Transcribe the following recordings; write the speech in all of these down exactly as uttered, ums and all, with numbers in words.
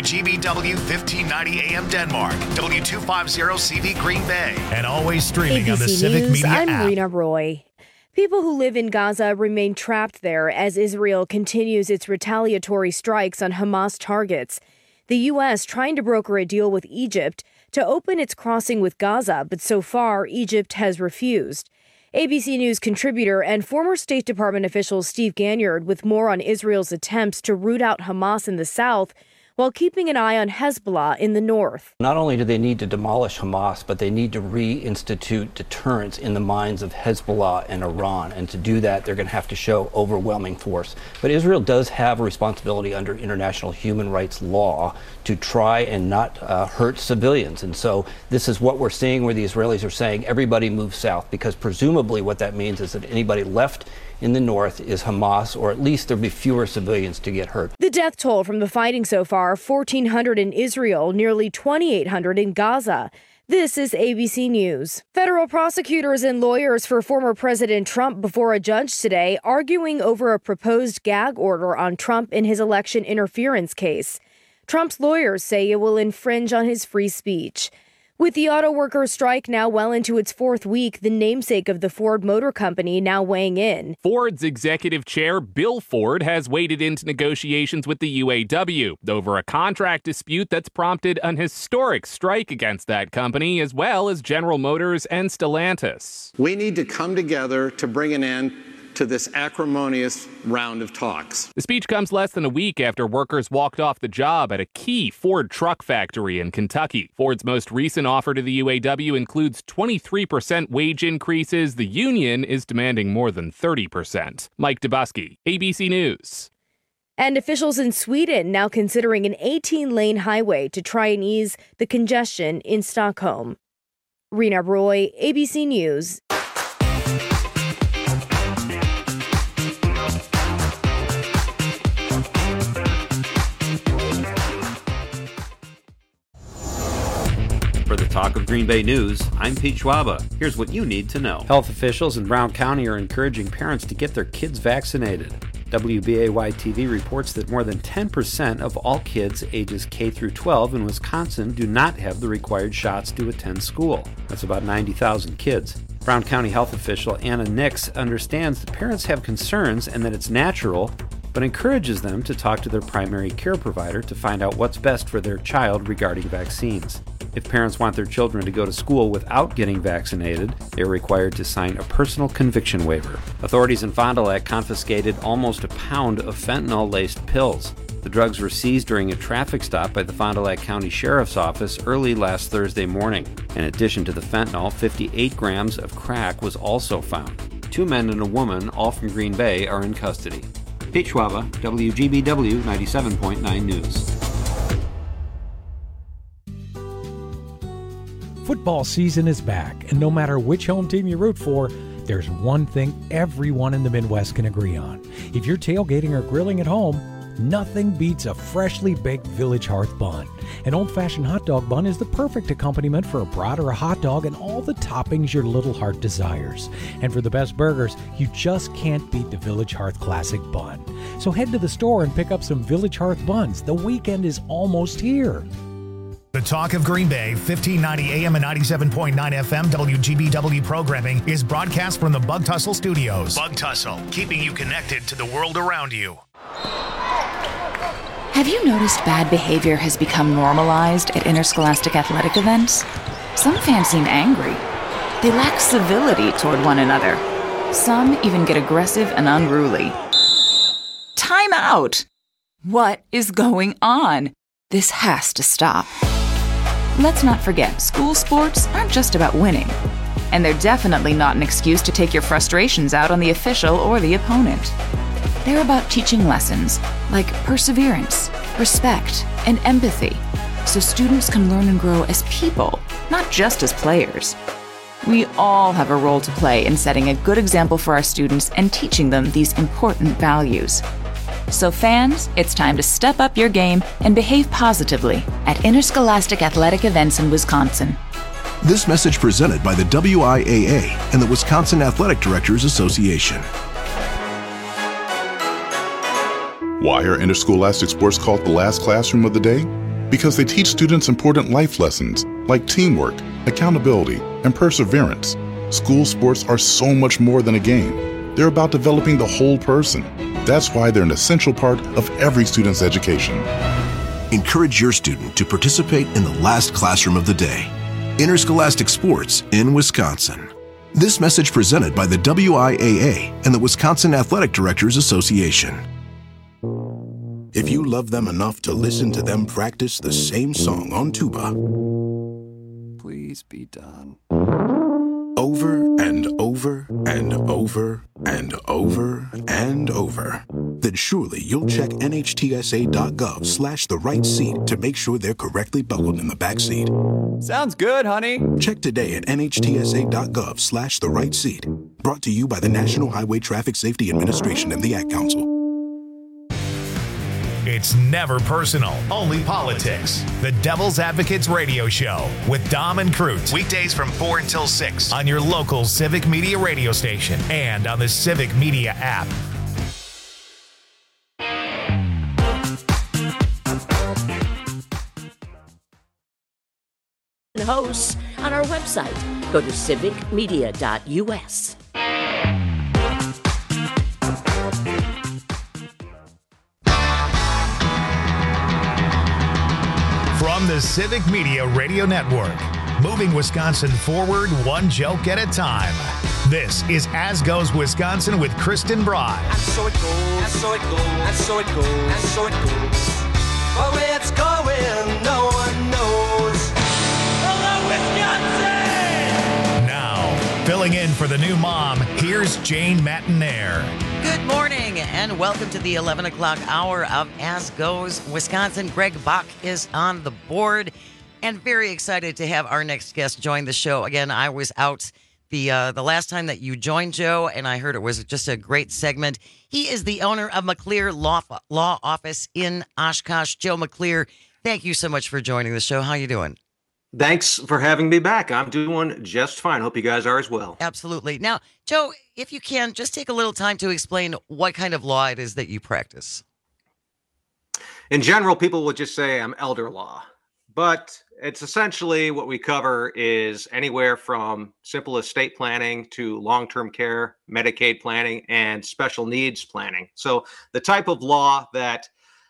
W G B W fifteen ninety A M Denmark, W two fifty C V Green Bay, and always streaming A B C on the Civic News, Media I'm app. Rena Roy. People who live in Gaza remain trapped there as Israel continues its retaliatory strikes on Hamas targets. The U S trying to broker a deal with Egypt to open its crossing with Gaza, but so far Egypt has refused. A B C News contributor and former State Department official Steve Ganyard with more on Israel's attempts to root out Hamas in the south while keeping an eye on Hezbollah in the north. Not only do they need to demolish Hamas, but they need to reinstitute deterrence in the minds of Hezbollah and Iran. And to do that, they're going to have to show overwhelming force. But Israel does have a responsibility under international human rights law to try and not uh, hurt civilians. And so this is what we're seeing where the Israelis are saying everybody move south, because presumably what that means is that anybody left in the north is Hamas, or at least there'll be fewer civilians to get hurt. The death toll from the fighting so far, fourteen hundred in Israel, nearly twenty-eight hundred in Gaza. This is A B C News. Federal prosecutors and lawyers for former President Trump before a judge today arguing over a proposed gag order on Trump in his election interference case. Trump's lawyers say it will infringe on his free speech. With the auto workers' strike now well into its fourth week, the namesake of the Ford Motor Company now weighing in. Ford's executive chair, Bill Ford, has waded into negotiations with the U A W over a contract dispute that's prompted an historic strike against that company, as well as General Motors and Stellantis. We need to come together to bring an end to this acrimonious round of talks. The speech comes less than a week after workers walked off the job at a key Ford truck factory in Kentucky. Ford's most recent offer to the U A W includes twenty-three percent wage increases. The union is demanding more than thirty percent. Mike Dubusky, A B C News. And officials in Sweden now considering an eighteen-lane highway to try and ease the congestion in Stockholm. Rena Roy, A B C News. For the Talk of Green Bay News, I'm Pete Schwaba. Here's what you need to know. Health officials in Brown County are encouraging parents to get their kids vaccinated. W B A Y T V reports that more than ten percent of all kids ages K through twelve in Wisconsin do not have the required shots to attend school. That's about ninety thousand kids. Brown County health official Anna Nix understands that parents have concerns and that it's natural, but encourages them to talk to their primary care provider to find out what's best for their child regarding vaccines. If parents want their children to go to school without getting vaccinated, they are required to sign a personal conviction waiver. Authorities in Fond du Lac confiscated almost a pound of fentanyl-laced pills. The drugs were seized during a traffic stop by the Fond du Lac County Sheriff's Office early last Thursday morning. In addition to the fentanyl, fifty-eight grams of crack was also found. Two men and a woman, all from Green Bay, are in custody. Pete Schwaba, W G B W ninety-seven point nine News. Football season is back, and no matter which home team you root for, there's one thing everyone in the Midwest can agree on. If you're tailgating or grilling at home, nothing beats a freshly baked Village Hearth bun. An old-fashioned hot dog bun is the perfect accompaniment for a brat or a hot dog and all the toppings your little heart desires. And for the best burgers, you just can't beat the Village Hearth Classic Bun. So head to the store and pick up some Village Hearth buns. The weekend is almost here. The Talk of Green Bay, fifteen ninety A M and ninety-seven point nine F M W G B W programming is broadcast from the Bug Tussle Studios. Bug Tussle, keeping you connected to the world around you. Have you noticed bad behavior has become normalized at interscholastic athletic events? Some fans seem angry. They lack civility toward one another. Some even get aggressive and unruly. Time out! What is going on? This has to stop. Let's not forget, school sports aren't just about winning. And they're definitely not an excuse to take your frustrations out on the official or the opponent. They're about teaching lessons like perseverance, respect, and empathy, so students can learn and grow as people, not just as players. We all have a role to play in setting a good example for our students and teaching them these important values. So fans, it's time to step up your game and behave positively at interscholastic athletic events in Wisconsin. This message presented by the W I A A and the Wisconsin Athletic Directors Association. Why are interscholastic sports called the last classroom of the day? because they teach students important life lessons like teamwork, accountability, and perseverance. School sports are so much more than a game. They're about developing the whole person. That's why they're an essential part of every student's education. Encourage your student to participate in the last classroom of the day. Interscholastic Sports in Wisconsin. This message presented by the W I A A and the Wisconsin Athletic Directors Association. If you love them enough to listen to them practice the same song on tuba, please be done. Over and over and over and over and over, then surely you'll check N H T S A dot gov slash the right seat to make sure they're correctly buckled in the back seat. Sounds good, honey. Check today at N H T S A dot gov slash the right seat. Brought to you by the National Highway Traffic Safety Administration and the Ad Council. It's never personal, only politics. The Devil's Advocates Radio Show with Dom and Cruz. Weekdays from four until six on your local Civic Media radio station and on the Civic Media app. Hosts on our website. Go to civic media dot U S. From the Civic Media Radio Network, moving Wisconsin forward one joke at a time. This is As Goes Wisconsin with Kristen Broad. And so it goes, and so it goes, and so it goes, and so it goes. But where it's going, no one knows. Hello, Wisconsin! Now, filling in for the new mom, here's Jane Matinaire. Good morning and welcome to the eleven o'clock hour of As Goes Wisconsin. Greg Bach is on the board and very excited to have our next guest join the show. Again, I was out the uh, the last time that you joined, Joe, and I heard it was just a great segment. He is the owner of McClear Law, Law Office in Oshkosh. Joe McClear, thank you so much for joining the show. How you doing? Thanks for having me back. I'm doing just fine. Hope you guys are as well. Absolutely. Now, Joe, if you can, just take a little time to explain what kind of law it is that you practice. In general, people will just say I'm elder law, but it's essentially what we cover is anywhere from simple estate planning to long-term care, Medicaid planning, and special needs planning. So the type of law that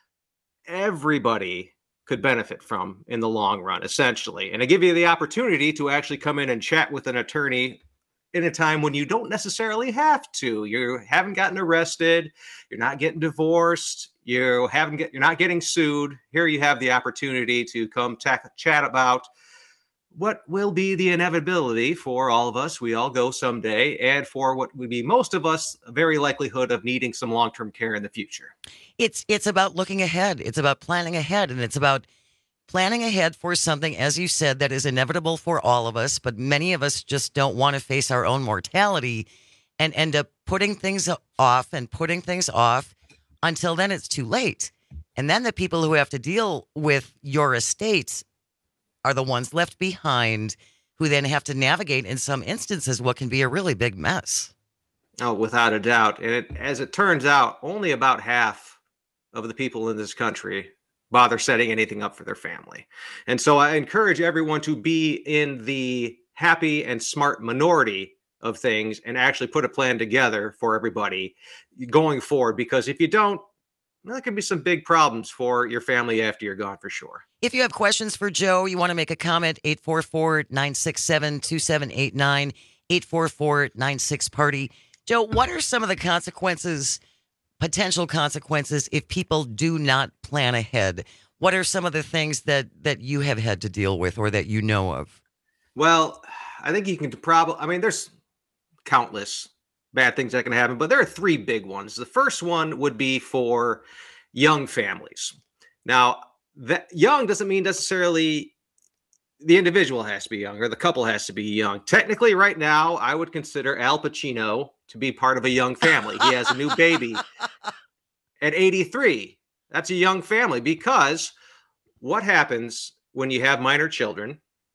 everybody could benefit from in the long run, essentially. And I give you the opportunity to actually come in and chat with an attorney in a time when you don't necessarily have to. You haven't gotten arrested. You're not getting divorced. You haven't get, you're not getting sued. Here you have the opportunity to come ta- chat about what will be the inevitability for all of us. We all go someday, and for what would be most of us, a very likelihood of needing some long-term care in the future. It's it's about looking ahead. It's about planning ahead, and it's about planning ahead for something, as you said, that is inevitable for all of us, but many of us just don't want to face our own mortality and end up putting things off and putting things off until then it's too late. And then the people who have to deal with your estate are the ones left behind, who then have to navigate, in some instances, what can be a really big mess. Oh, without a doubt. And it, as it turns out, only about half of the people in this country bother setting anything up for their family. And so I encourage everyone to be in the happy and smart minority of things and actually put a plan together for everybody going forward. Because if you don't, well, there can be some big problems for your family after you're gone, for sure. If you have questions for Joe, you want to make a comment, eight four four, nine six seven, two seven eight nine, eight four four, nine six, party. Joe, what are some of the consequences, potential consequences, if people do not plan ahead? What are some of the things that, that you have had to deal with or that you know of? Well, I think you can probably, I mean, there's countless bad things that can happen, but there are three big ones. The first one would be for young families. Now, that young doesn't mean necessarily the individual has to be young or the couple has to be young. Technically, right now, I would consider Al Pacino to be part of a young family. He has a new baby at eighty-three. That's a young family, because what happens when you have minor children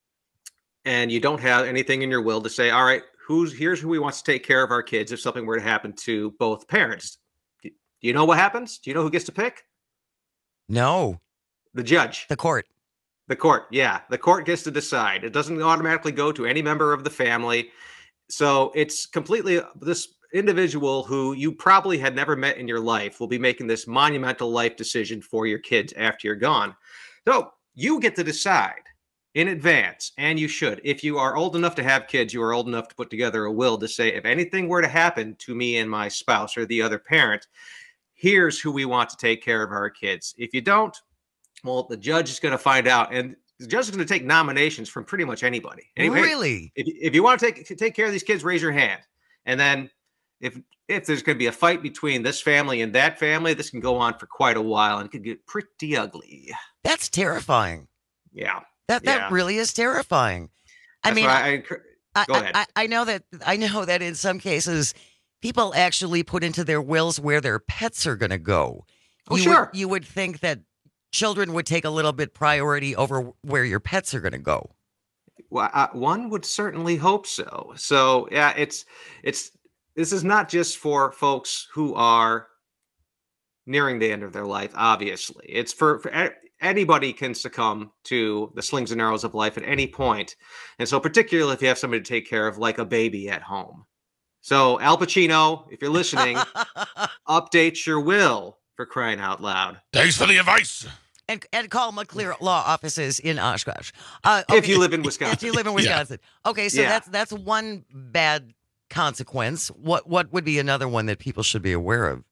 and you don't have anything in your will to say, all right, who's here's who we want to take care of our kids if something were to happen to both parents? Do you know what happens? Do you know who gets to pick? No. The judge. The court. The court, yeah. The court gets to decide. It doesn't automatically go to any member of the family. So it's completely this individual who you probably had never met in your life will be making this monumental life decision for your kids after you're gone. So you get to decide in advance, and you should. If you are old enough to have kids, you are old enough to put together a will to say, if anything were to happen to me and my spouse or the other parent, here's who we want to take care of our kids. If you don't, well, the judge is going to find out, and the judge is going to take nominations from pretty much anybody. Anyway, Really? If, if you want to take take care of these kids, raise your hand. And then if if there's going to be a fight between this family and that family, this can go on for quite a while and it could get pretty ugly. That's terrifying. Yeah. That that yeah. really is terrifying. I That's mean, why I, I, go I, ahead. I, I know that I know that in some cases, people actually put into their wills where their pets are going to go. Oh, you sure. Would, you would think that children would take a little bit priority over where your pets are going to go. Well, I, one would certainly hope so. So yeah, it's it's this is not just for folks who are nearing the end of their life. Obviously, it's for, for anybody can succumb to the slings and arrows of life at any point. And so particularly if you have somebody to take care of, like a baby at home. So Al Pacino, if you're listening, update your will, for crying out loud. Thanks for the advice. And, and call McClear Law Offices in Oshkosh. Uh, If okay. you live in Wisconsin. If you live in Wisconsin. Yeah. Okay, so Yeah. that's that's one bad consequence. What what would be another one that people should be aware of?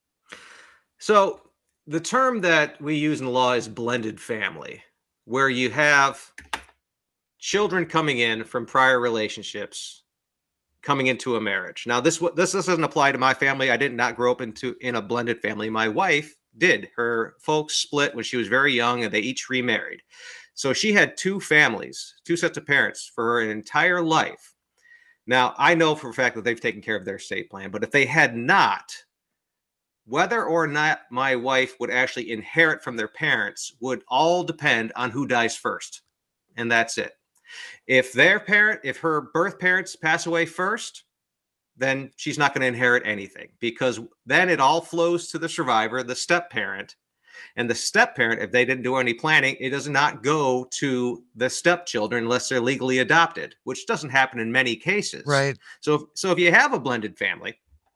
So the term that we use in the law is blended family, where you have children coming in from prior relationships coming into a marriage. Now, this this, this doesn't apply to my family. I did not grow up into in a blended family. My wife did. Her folks split when she was very young, and they each remarried. So she had two families, two sets of parents for her entire life. Now, I know for a fact that they've taken care of their estate plan, but if they had not, whether or not my wife would actually inherit from their parents would all depend on who dies first. And that's it. If their parent, if her birth parents pass away first, then she's not going to inherit anything, because then it all flows to the survivor, the step parent. And the step parent, if they didn't do any planning, it does not go to the stepchildren unless they're legally adopted, which doesn't happen in many cases. Right. So, if, so if you have a blended family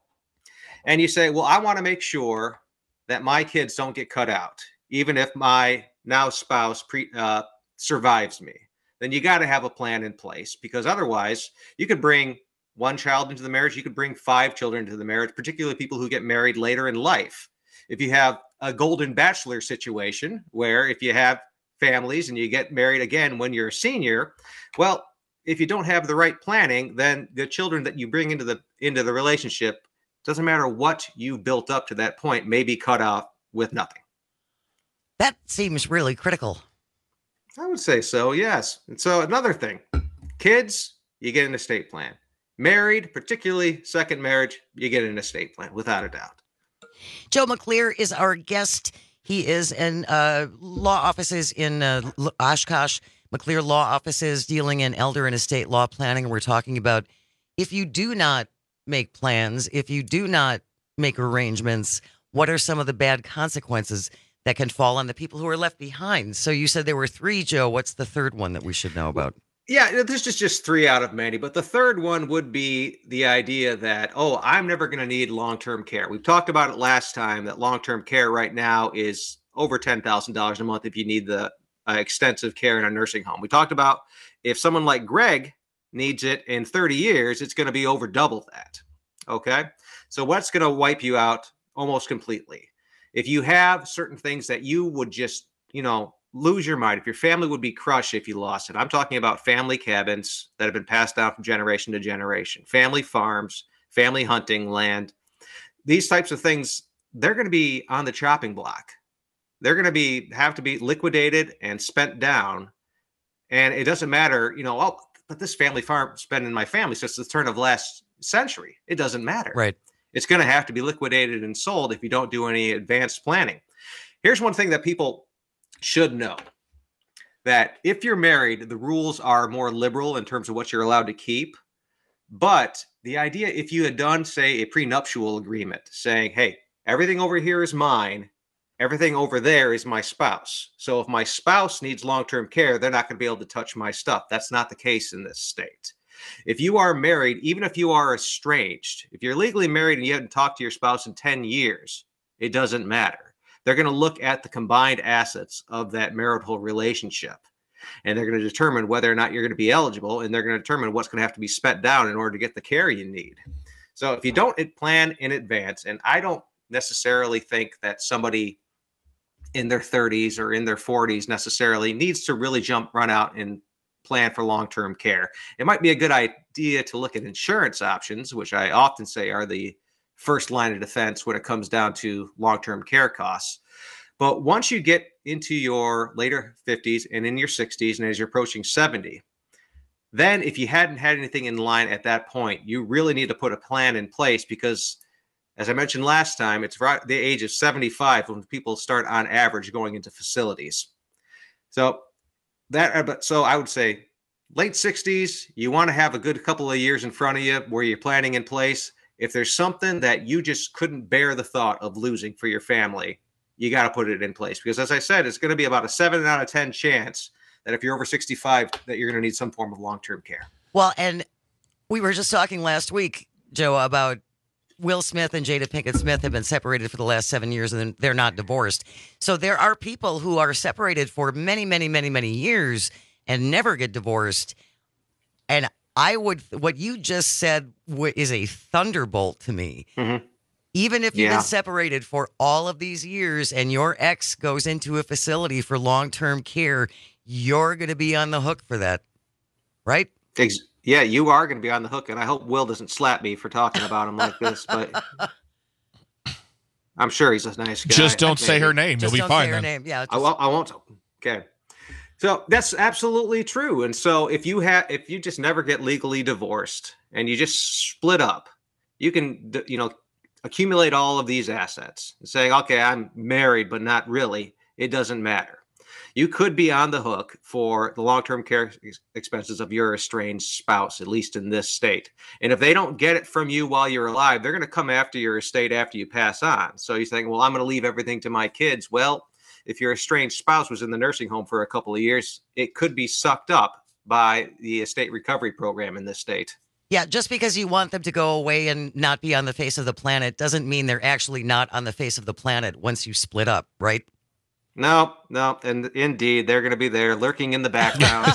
and you say, well, I want to make sure that my kids don't get cut out, even if my now spouse pre, uh, survives me, then you got to have a plan in place, because otherwise you could bring one child into the marriage. You could bring five children into the marriage, particularly people who get married later in life. If you have a golden bachelor situation where if you have families and you get married again when you're a senior, well, if you don't have the right planning, then the children that you bring into the into the relationship, doesn't matter what you built up to that point, may be cut off with nothing. That seems really critical. I would say so, yes. And so another thing, kids, you get an estate plan. Married, particularly second marriage, you get an estate plan, without a doubt. Joe McClear is our guest. He is in uh, law offices in uh, Oshkosh, McClear Law Offices, dealing in elder and estate law planning. And we're talking about if you do not make plans, if you do not make arrangements, what are some of the bad consequences that can fall on the people who are left behind? So you said there were three, Joe. What's the third one that we should know about? Yeah, this is just three out of many, but the third one would be the idea that, oh, I'm never going to need long-term care. We've talked about it last time, that long-term care right now is over ten thousand dollars a month if you need the uh, extensive care in a nursing home. We talked about if someone like Greg needs it in thirty years, it's going to be over double that. Okay, so what's going to wipe you out almost completely? If you have certain things that you would just, you know, lose your mind, if your family would be crushed if you lost it. I'm talking about family cabins that have been passed down from generation to generation, family farms, family hunting land. These types of things, they're going to be on the chopping block. They're going to be have to be liquidated and spent down. And it doesn't matter, you know, oh, but this family farm's been in my family since the turn of last century. It doesn't matter. Right. It's going to have to be liquidated and sold if you don't do any advanced planning. Here's one thing that people should know, that if you're married, the rules are more liberal in terms of what you're allowed to keep. But the idea, if you had done, say, a prenuptial agreement saying, hey, everything over here is mine, everything over there is my spouse. So if my spouse needs long-term care, they're not going to be able to touch my stuff. That's not the case in this state. If you are married, even if you are estranged, if you're legally married and you haven't talked to your spouse in ten years, it doesn't matter. They're going to look at the combined assets of that marital relationship, and they're going to determine whether or not you're going to be eligible, and they're going to determine what's going to have to be spent down in order to get the care you need. So if you don't plan in advance, and I don't necessarily think that somebody in their thirties or in their forties necessarily needs to really jump, run out and plan for long-term care. It might be a good idea to look at insurance options, which I often say are the first line of defense when it comes down to long-term care costs. But once you get into your later fifties and in your sixties, and as you're approaching seventy, then if you hadn't had anything in line at that point, you really need to put a plan in place, because as I mentioned last time, it's right the age of seventy-five when people start on average going into facilities. So that, so I would say late sixties, you want to have a good couple of years in front of you where you're planning in place. If there's something that you just couldn't bear the thought of losing for your family, you got to put it in place, because as I said, it's going to be about a seven out of ten chance that if you're over sixty-five, that you're going to need some form of long-term care. Well, and we were just talking last week, Joe, about Will Smith and Jada Pinkett Smith have been separated for the last seven years and they're not divorced. So there are people who are separated for many, many, many, many years and never get divorced. And I would, what you just said is a thunderbolt to me. Mm-hmm. Even if you've yeah. been separated for all of these years and your ex goes into a facility for long-term care, you're going to be on the hook for that, right? Ex- Yeah, you are going to be on the hook, and I hope Will doesn't slap me for talking about him like this, but I'm sure he's a nice guy. Just don't say her name. Just You'll be don't fine say her then. name. Yeah, I, won't, I won't. Okay. So that's absolutely true. And so if you have, if you just never get legally divorced and you just split up, you can, you know, accumulate all of these assets and saying, okay, I'm married, but not really. It doesn't matter. You could be on the hook for the long-term care expenses of your estranged spouse, at least in this state. And if they don't get it from you while you're alive, they're going to come after your estate after you pass on. So you're thinking, well, I'm going to leave everything to my kids. Well, if your estranged spouse was in the nursing home for a couple of years, it could be sucked up by the estate recovery program in this state. Yeah, just because you want them to go away and not be on the face of the planet doesn't mean they're actually not on the face of the planet once you split up, right? No, no, and indeed, they're going to be there lurking in the background.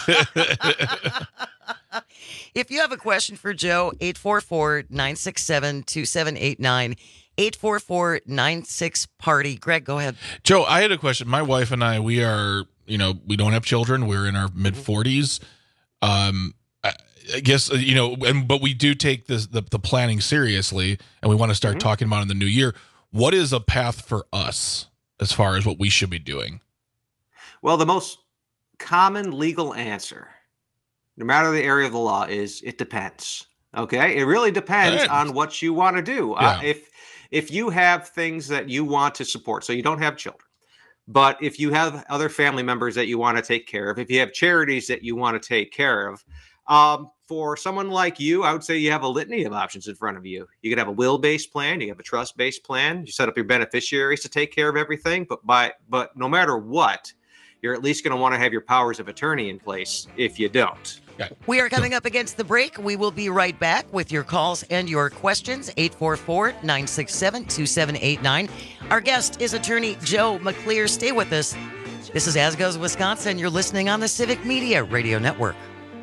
If you have a question for Joe, eight four four, nine six seven, two seven eight nine, eight four four, nine six, party. Greg, go ahead. Joe, I had a question. My wife and I, we are, you know, we don't have children. We're in our mid-forties. Um, I, I guess, you know, and but we do take this, the, the planning seriously, and we want to start mm-hmm. talking about it in the new year. What is a path for us as far as what we should be doing? Well, the most common legal answer, no matter the area of the law, is it depends. Okay? It really depends on what you want to do. Yeah. Uh, if if you have things that you want to support, so you don't have children, but if you have other family members that you want to take care of, if you have charities that you want to take care of, um, for someone like you, I would say you have a litany of options in front of you. You could have a will-based plan. You have a trust-based plan. You set up your beneficiaries to take care of everything. But by but no matter what, you're at least going to want to have your powers of attorney in place if you don't. We are coming up against the break. We will be right back with your calls and your questions. eight four four, nine six seven, two seven eight nine. Our guest is attorney Joe McClear. Stay with us. This is As Goes Wisconsin. You're listening on the Civic Media Radio Network.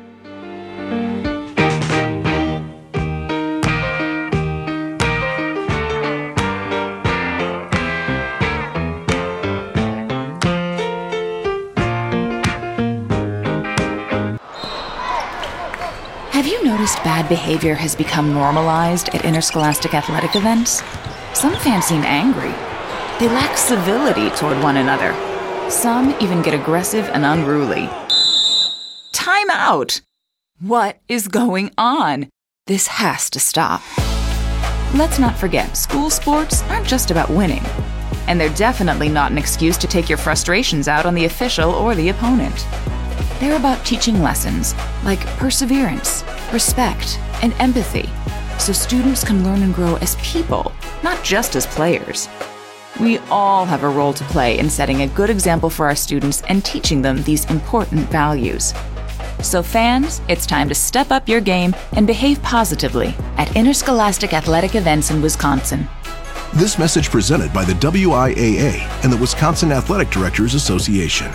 Have you noticed bad behavior has become normalized at interscholastic athletic events? Some fans seem angry. They lack civility toward one another. Some even get aggressive and unruly. Time out! What is going on? This has to stop. Let's not forget, school sports aren't just about winning. And they're definitely not an excuse to take your frustrations out on the official or the opponent. They're about teaching lessons like perseverance, respect, and empathy, so students can learn and grow as people, not just as players. We all have a role to play in setting a good example for our students and teaching them these important values. So fans, it's time to step up your game and behave positively at interscholastic athletic events in Wisconsin. This message presented by the W I A A and the Wisconsin Athletic Directors Association.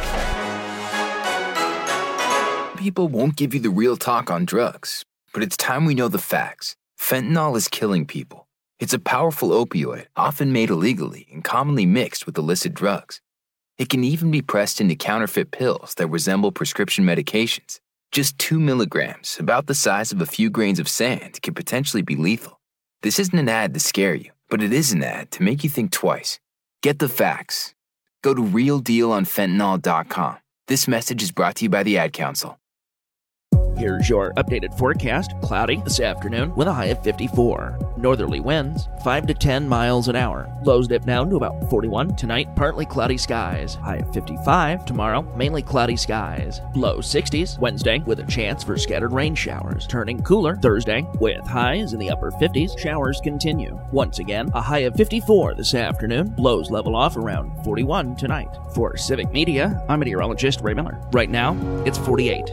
People won't give you the real talk on drugs, but it's time we know the facts. Fentanyl is killing people. It's a powerful opioid, often made illegally and commonly mixed with illicit drugs. It can even be pressed into counterfeit pills that resemble prescription medications. Just two milligrams, about the size of a few grains of sand, can potentially be lethal. This isn't an ad to scare you, but it is an ad to make you think twice. Get the facts. Go to real deal on fentanyl dot com. This message is brought to you by the Ad Council. Here's your updated forecast. Cloudy this afternoon with a high of fifty-four. Northerly winds five to ten miles an hour. Lows dip down to about forty-one. Tonight, partly cloudy skies. High of fifty-five. Tomorrow, mainly cloudy skies. Low sixties. Wednesday with a chance for scattered rain showers. Turning cooler Thursday with highs in the upper fifties. Showers continue. Once again, a high of fifty-four this afternoon. Lows level off around forty-one tonight. For Civic Media, I'm meteorologist Ray Miller. Right now, it's forty-eight.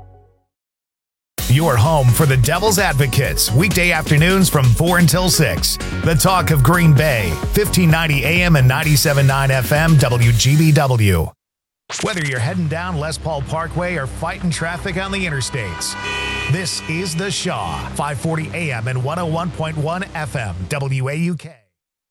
Your home for the Devil's Advocates, weekday afternoons from four until six. The talk of Green Bay, fifteen ninety A M and ninety-seven point nine F M W G B W. Whether you're heading down Les Paul Parkway or fighting traffic on the interstates, this is The Shaw, five forty A M and one oh one point one F M W A U K.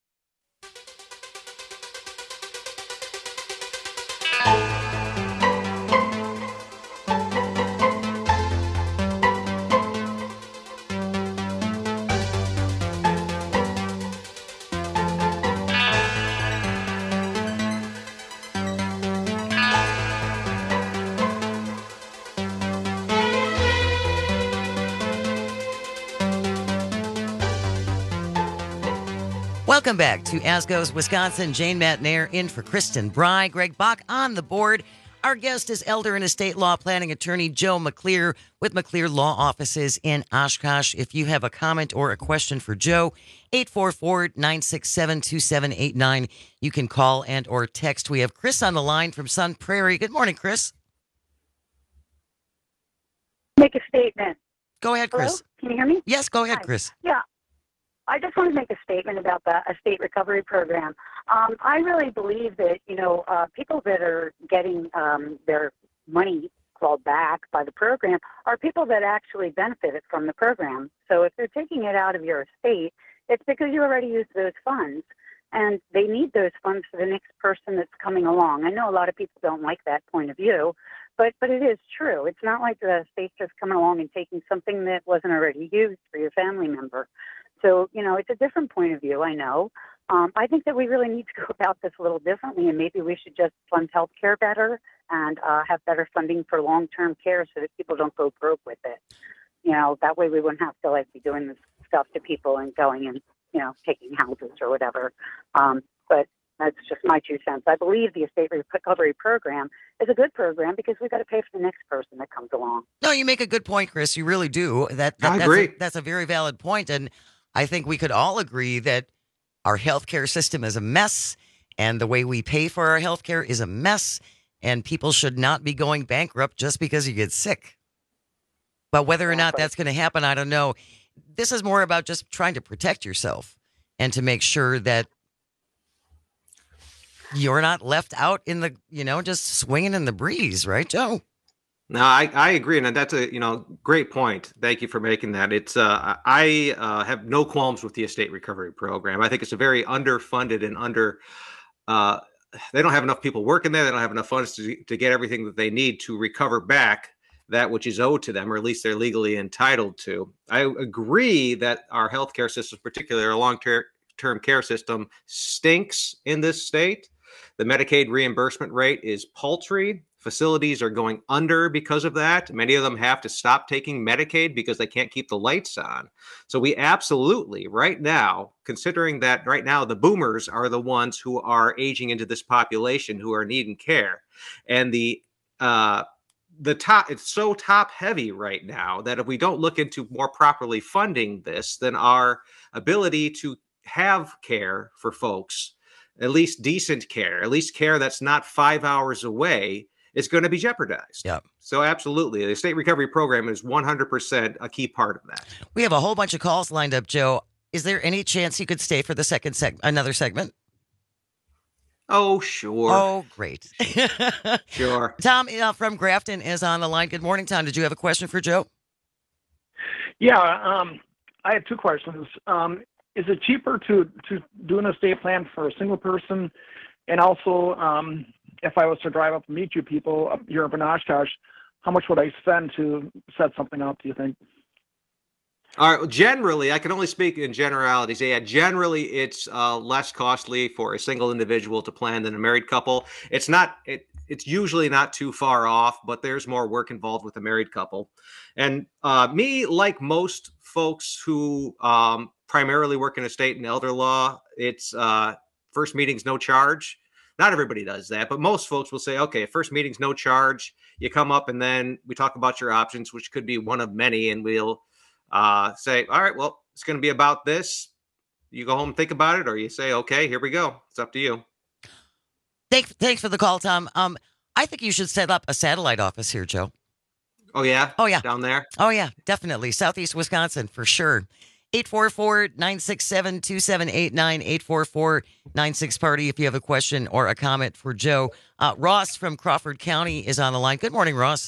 Welcome back to As Goes Wisconsin. Jane Matnair in for Kristen Bry. Greg Bach on the board. Our guest is elder and estate law planning attorney Joe McClear with McClear Law Offices in Oshkosh. If you have a comment or a question for Joe, eight four four, nine six seven, two seven eight nine. You can call and or text. We have Chris on the line from Sun Prairie. Good morning, Chris. Make a statement. Go ahead, Chris. Hello? Can you hear me? Yes, go ahead, Hi. Chris. Yeah. I just want to make a statement about the estate recovery program. Um, I really believe that, you know, uh, people that are getting um, their money clawed back by the program are people that actually benefited from the program. So if they're taking it out of your estate, it's because you already used those funds, and they need those funds for the next person that's coming along. I know a lot of people don't like that point of view, but, but it is true. It's not like the estate's just coming along and taking something that wasn't already used for your family member. So, you know, it's a different point of view, I know. Um, I think that we really need to go about this a little differently, and maybe we should just fund health care better and uh, have better funding for long-term care so that people don't go broke with it. You know, that way we wouldn't have to, like, be doing this stuff to people and going and, you know, taking houses or whatever. Um, but that's just my two cents. I believe the estate recovery program is a good program because we've got to pay for the next person that comes along. No, you make a good point, Chris. You really do. That, that I that's agree. A, that's a very valid point, and I think we could all agree that our healthcare system is a mess, and the way we pay for our healthcare is a mess, and people should not be going bankrupt just because you get sick. But whether or not that's going to happen, I don't know. This is more about just trying to protect yourself and to make sure that you're not left out in the, you know, just swinging in the breeze, right, Joe? No, I, I agree, and that's a you know great point. Thank you for making that. It's uh, I uh, have no qualms with the estate recovery program. I think it's a very underfunded and under. Uh, they don't have enough people working there. They don't have enough funds to to get everything that they need to recover back that which is owed to them, or at least they're legally entitled to. I agree that our healthcare system, particularly our long-term care system, stinks in this state. The Medicaid reimbursement rate is paltry. Facilities are going under because of that. Many of them have to stop taking Medicaid because they can't keep the lights on. So we absolutely, right now, considering that right now the boomers are the ones who are aging into this population who are needing care. And the uh, the top, it's so top heavy right now that if we don't look into more properly funding this, then our ability to have care for folks at least decent care, at least care that's not five hours away, is going to be jeopardized. Yeah. So absolutely, the state recovery program is one hundred percent a key part of that. We have a whole bunch of calls lined up, Joe. Is there any chance you could stay for the second seg- another segment? Oh, sure. Oh, great. Sure. Tom uh, from Grafton is on the line. Good morning, Tom. Did you have a question for Joe? Yeah, um, I have two questions. Um, is it cheaper to, to do an estate plan for a single person? And also, um, if I was to drive up and meet you people up here in Oshkosh, how much would I spend to set something up, do you think? All right. Well, generally, I can only speak in generalities. Yeah, generally, it's uh, less costly for a single individual to plan than a married couple. It's not. It, it's usually not too far off, but there's more work involved with a married couple. And uh, me, like most folks who um, primarily work in estate and elder law, it's uh, first meeting's no charge. Not everybody does that, but most folks will say, okay, first meeting's no charge. You come up and then we talk about your options, which could be one of many, and we'll uh, say, all right, well, it's going to be about this. You go home and think about it, or you say, okay, here we go. It's up to you. Thanks, thanks for the call, Tom. Um, I think you should set up a satellite office here, Joe. Oh, yeah? Oh, yeah. Down there? Oh, yeah, definitely. Southeast Wisconsin, for sure. eight four four, nine six seven, two seven eight nine, eight four four, nine six party if you have a question or a comment for Joe. Uh, Ross from Crawford County is on the line. Good morning, Ross.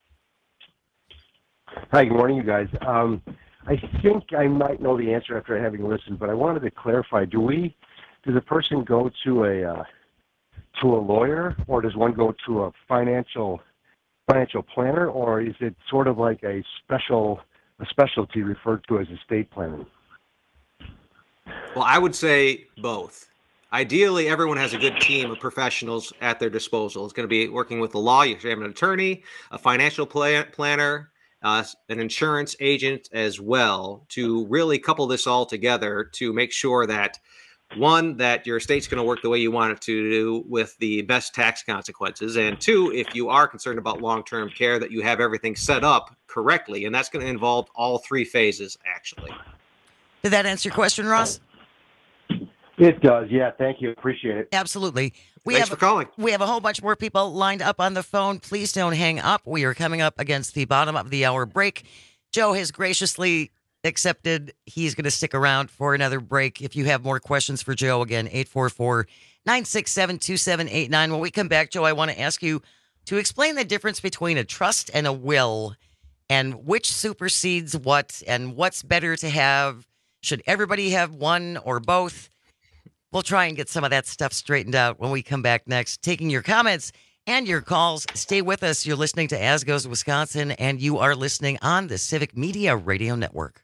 Hi, good morning, you guys. Um, I think I might know the answer after having listened, but I wanted to clarify. Do we, does a person go to a uh, to a lawyer, or does one go to a financial financial planner, or is it sort of like a special a specialty referred to as estate planning? Well, I would say both. Ideally, everyone has a good team of professionals at their disposal. It's going to be working with the law. You have an attorney, a financial plan- planner, uh, an insurance agent as well, to really couple this all together to make sure that, one, that your estate's going to work the way you want it to do with the best tax consequences. And two, if you are concerned about long-term care, that you have everything set up correctly. And that's going to involve all three phases, actually. Did that answer your question, Ross? It does. Yeah. Thank you. Appreciate it. Absolutely. We Thanks have, for calling. We have a whole bunch more people lined up on the phone. Please don't hang up. We are coming up against the bottom of the hour break. Joe has graciously accepted he's going to stick around for another break. If you have more questions for Joe, again, eight four four, nine six seven, two seven eight nine. When we come back, Joe, I want to ask you to explain the difference between a trust and a will, and which supersedes what, and what's better to have. Should everybody have one or both? We'll try and get some of that stuff straightened out when we come back next. Taking your comments and your calls. Stay with us. You're listening to As Goes Wisconsin, and you are listening on the Civic Media Radio Network.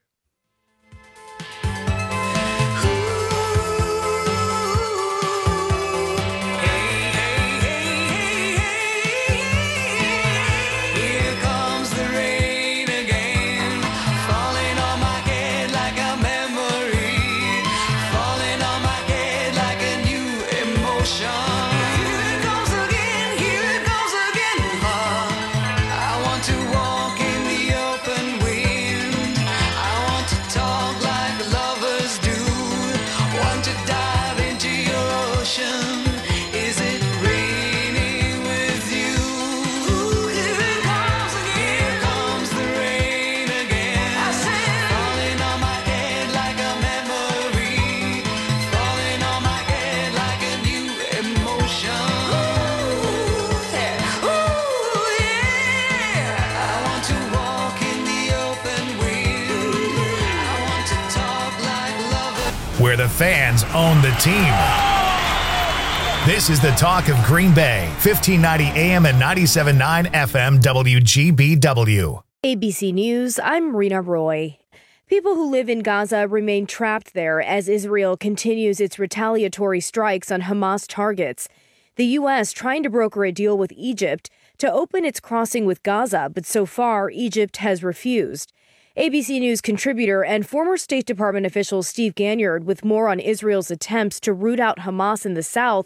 Where the fans own the team. This is the talk of Green Bay, fifteen ninety A M and ninety-seven point nine F M W G B W. A B C News, I'm Rena Roy. People who live in Gaza remain trapped there as Israel continues its retaliatory strikes on Hamas targets. The U S trying to broker a deal with Egypt to open its crossing with Gaza, but so far Egypt has refused. A B C News contributor and former State Department official Steve Ganyard with more on Israel's attempts to root out Hamas in the south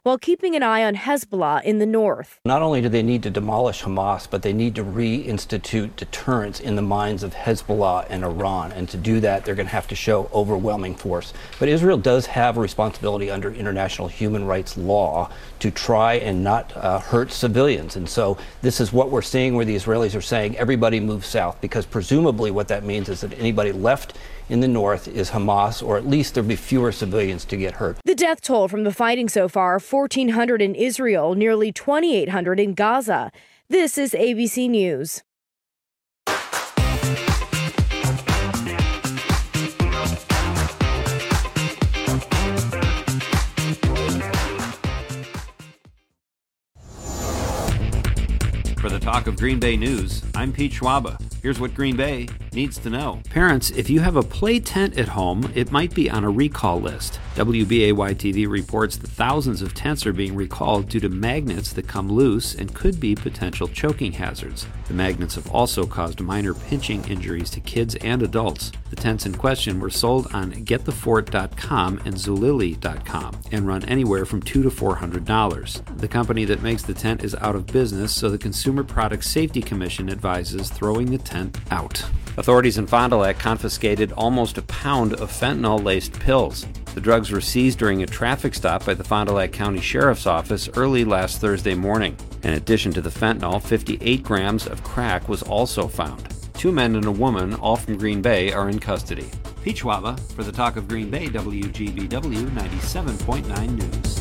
while keeping an eye on Hezbollah in the north. Not only do they need to demolish Hamas, but they need to reinstitute deterrence in the minds of Hezbollah and Iran. And to do that, they're going to have to show overwhelming force. But Israel does have a responsibility under international human rights law to try and not uh, hurt civilians. And so this is what we're seeing, where the Israelis are saying everybody move south, because presumably what that means is that anybody left in the north is Hamas, or at least there'll be fewer civilians to get hurt. The death toll from the fighting so far, fourteen hundred in Israel, nearly twenty-eight hundred in Gaza. This is A B C News. For the Talk of Green Bay News, I'm Pete Schwaba. Here's what Green Bay needs to know. Parents, if you have a play tent at home, it might be on a recall list. W B A Y T V reports that thousands of tents are being recalled due to magnets that come loose and could be potential choking hazards. The magnets have also caused minor pinching injuries to kids and adults. The tents in question were sold on get the fort dot com and zulily dot com and run anywhere from two hundred to four hundred dollars. The company that makes the tent is out of business, so the Consumer Product Safety Commission advises throwing the tent out. Authorities in Fond du Lac confiscated almost a pound of fentanyl-laced pills. The drugs were seized during a traffic stop by the Fond du Lac County Sheriff's Office early last Thursday morning. In addition to the fentanyl, fifty-eight grams of crack was also found. Two men and a woman, all from Green Bay, are in custody. Pete Schwaba for the Talk of Green Bay, W G B W ninety-seven point nine News.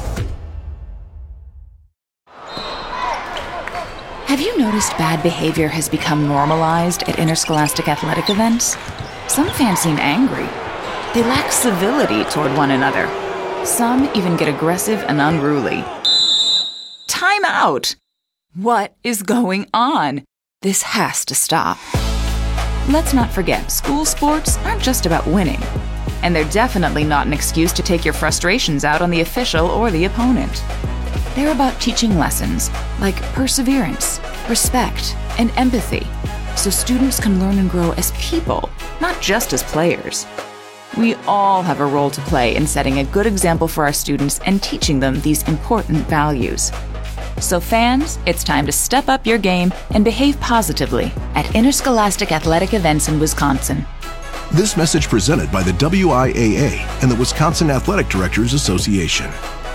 Have you noticed bad behavior has become normalized at interscholastic athletic events? Some fans seem angry. They lack civility toward one another. Some even get aggressive and unruly. Time out! What is going on? This has to stop. Let's not forget, school sports aren't just about winning. And they're definitely not an excuse to take your frustrations out on the official or the opponent. They're about teaching lessons like perseverance, respect, and empathy, so students can learn and grow as people, not just as players. We all have a role to play in setting a good example for our students and teaching them these important values. So fans, it's time to step up your game and behave positively at interscholastic athletic events in Wisconsin. This message presented by the W I A A and the Wisconsin Athletic Directors Association.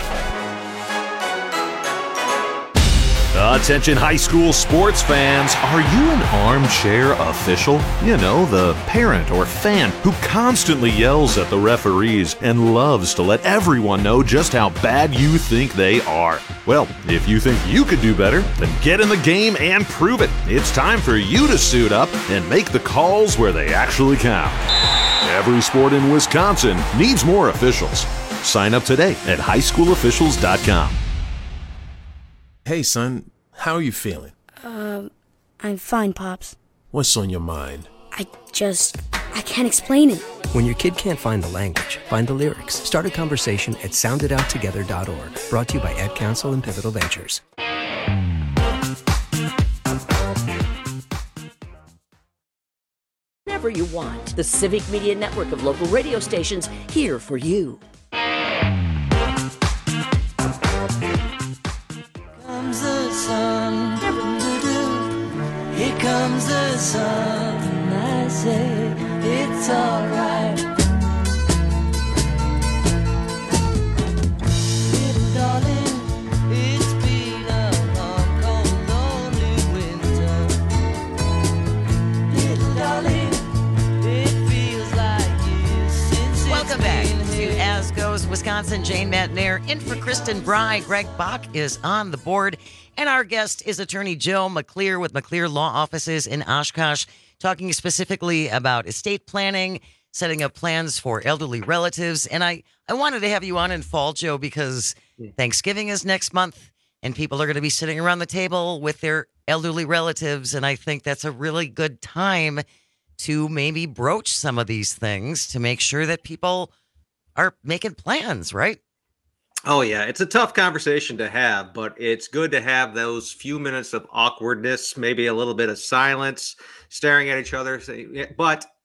Attention high school sports fans, are you an armchair official? You know, the parent or fan who constantly yells at the referees and loves to let everyone know just how bad you think they are. Well, if you think you could do better, then get in the game and prove it. It's time for you to suit up and make the calls where they actually count. Every sport in Wisconsin needs more officials. Sign up today at high school officials dot com. Hey, son, how are you feeling? Um, I'm fine, Pops. What's on your mind? I just, I can't explain it. When your kid can't find the language, find the lyrics. Start a conversation at sound it out together dot org. Brought to you by Ad Council and Pivotal Ventures. Whenever you want, the Civic Media Network of local radio stations here for you. Comes the sun, here comes the sun, and I say it's alright. Little darling, it's been a long, cold, lonely winter. Little darling, it feels like years since it's Welcome back been to here. As Goes Wisconsin. Jane Matnair in for Kristen Bry. Greg Bach is on the board. And our guest is attorney Joe McClear with McClear Law Offices in Oshkosh, talking specifically about estate planning, setting up plans for elderly relatives. And I, I wanted to have you on in fall, Joe, because Thanksgiving is next month and people are going to be sitting around the table with their elderly relatives. And I think that's a really good time to maybe broach some of these things to make sure that people are making plans, right? Oh, yeah. It's a tough conversation to have, but it's good to have those few minutes of awkwardness, maybe a little bit of silence, staring at each other. But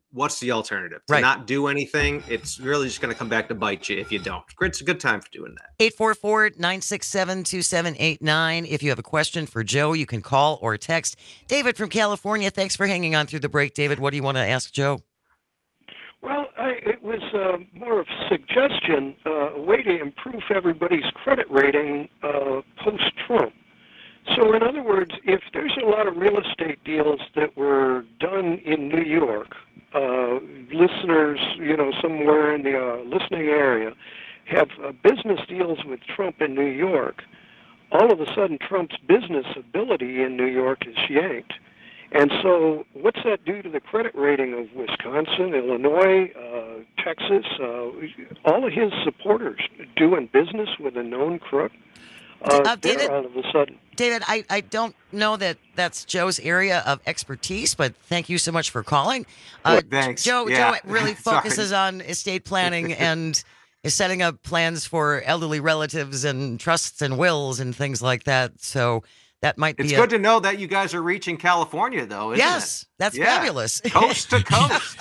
what's the alternative? To Right. not do anything, it's really just going to come back to bite you if you don't. It's a good time for doing that. eight four four, nine six seven, two seven eight nine. If you have a question for Joe, you can call or text. David from California, thanks for hanging on through the break. David, what do you want to ask Joe? Well, I, it was uh, more of a suggestion, uh, a way to improve everybody's credit rating uh, post-Trump. So, in other words, if there's a lot of real estate deals that were done in New York, uh, listeners, you know, somewhere in the uh, listening area have uh, business deals with Trump in New York, all of a sudden Trump's business ability in New York is yanked. And so what's that do to the credit rating of Wisconsin, Illinois, uh, Texas, uh, all of his supporters doing business with a known crook? Uh, Uh, they're David? all of a sudden. David, I, I don't know that that's Joe's area of expertise, but thank you so much for calling. Uh, Thanks. Joe, Yeah. Joe really Sorry. focuses on estate planning and is setting up plans for elderly relatives and trusts and wills and things like that. So that might be It's a- good to know that you guys are reaching California, though, isn't Yes, it? that's Yeah. fabulous. Coast to coast.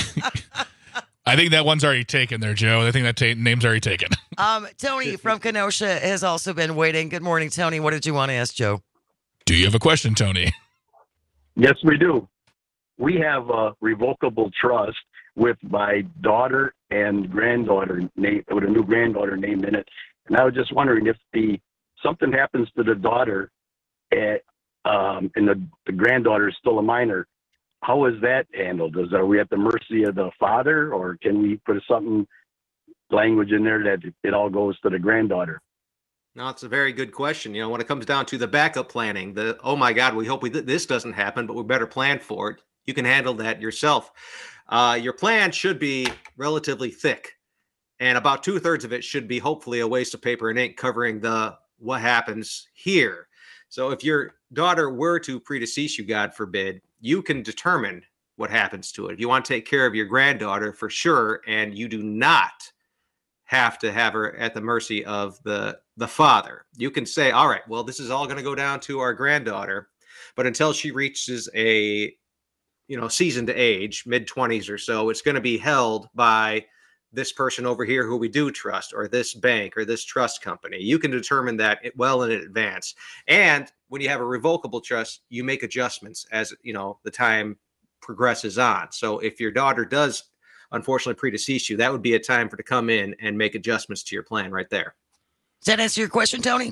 I think that one's already taken there, Joe. I think that ta- name's already taken. Um, Tony from Kenosha has also been waiting. Good morning, Tony. What did you want to ask Joe? Do you have a question, Tony? Yes, we do. We have a revocable trust with my daughter and granddaughter name, with a new granddaughter name in it. And I was just wondering if the something happens to the daughter, at, um, and the, the granddaughter is still a minor, how is that handled? Is are we at the mercy of the father, or can we put something language in there that it all goes to the granddaughter? No, it's a very good question. You know, when it comes down to the backup planning, the, oh my God, we hope we, this doesn't happen, but we better plan for it. You can handle that yourself. Uh, your plan should be relatively thick, and about two thirds of it should be hopefully a waste of paper and ink covering the what happens here. So if your daughter were to predecease you, God forbid, you can determine what happens to it. If you want to take care of your granddaughter, for sure, and you do not have to have her at the mercy of the the father. You can say, all right, well, this is all going to go down to our granddaughter, but until she reaches a, you know, seasoned age, mid twenties or so, it's going to be held by this person over here who we do trust, or this bank or this trust company. You can determine that well in advance. And when you have a revocable trust, you make adjustments as, you know, the time progresses on. So if your daughter does unfortunately predecease you, that would be a time for to come in and make adjustments to your plan right there. Does that answer your question, Tony?